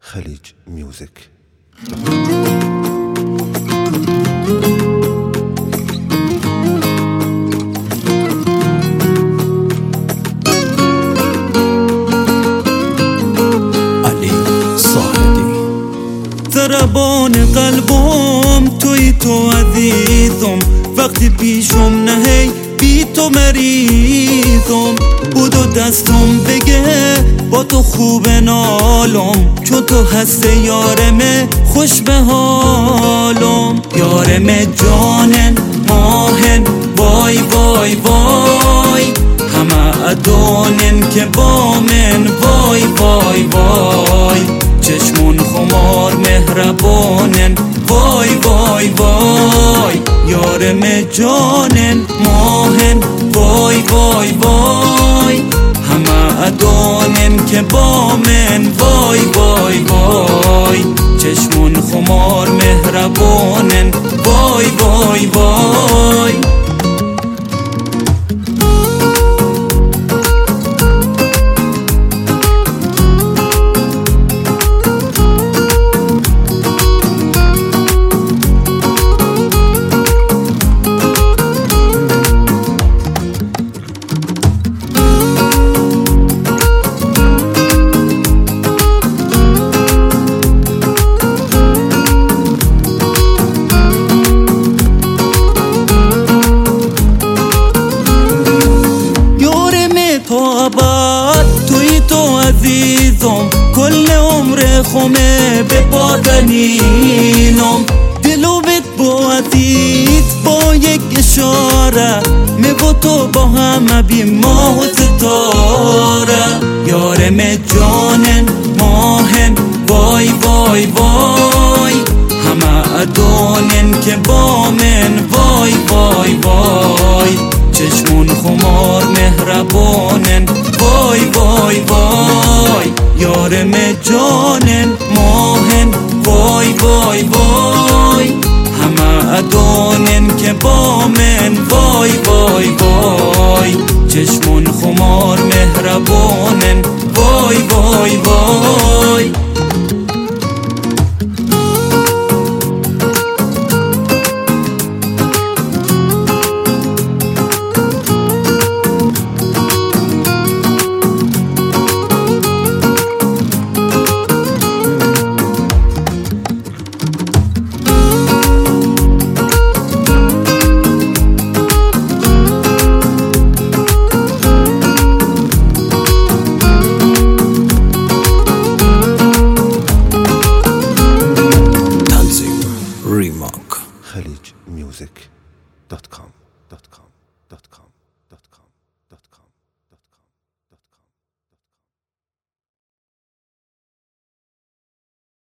خلیج میوزیک. ضربان قلبم توی تو عزیزم، وقتی پیشم نهی بی تو مریضم. بودو دستم بگه با تو خوب نالم، چون تو هست یارمه خوش به حالم. یارمه جانن ماهن وای وای وای، همه ادانن که با من وای وای وای. چشمون خمار مهربانن وای وای وای، یارم جانن ماهن وای وای وای. همه ادانن که با من وای وای وای. چشمون خمار مهربانن وای وای وای. توی تو عزیزم، کل عمر خمه به پادنینم. دلو بت با عزیز با یک اشاره، می با تو با همه بی ماه و ستاره. یارم جانن ماهن وای وای وای، همه ادانن که با من وای وای وای. چشمون خمار مهربانن وای وای وای. یارم جانن ماهن وای وای وای، همه ادانن که با من وای وای وای. چشمون خمار مهربانن وای وای وای. خلیج میوزیک.com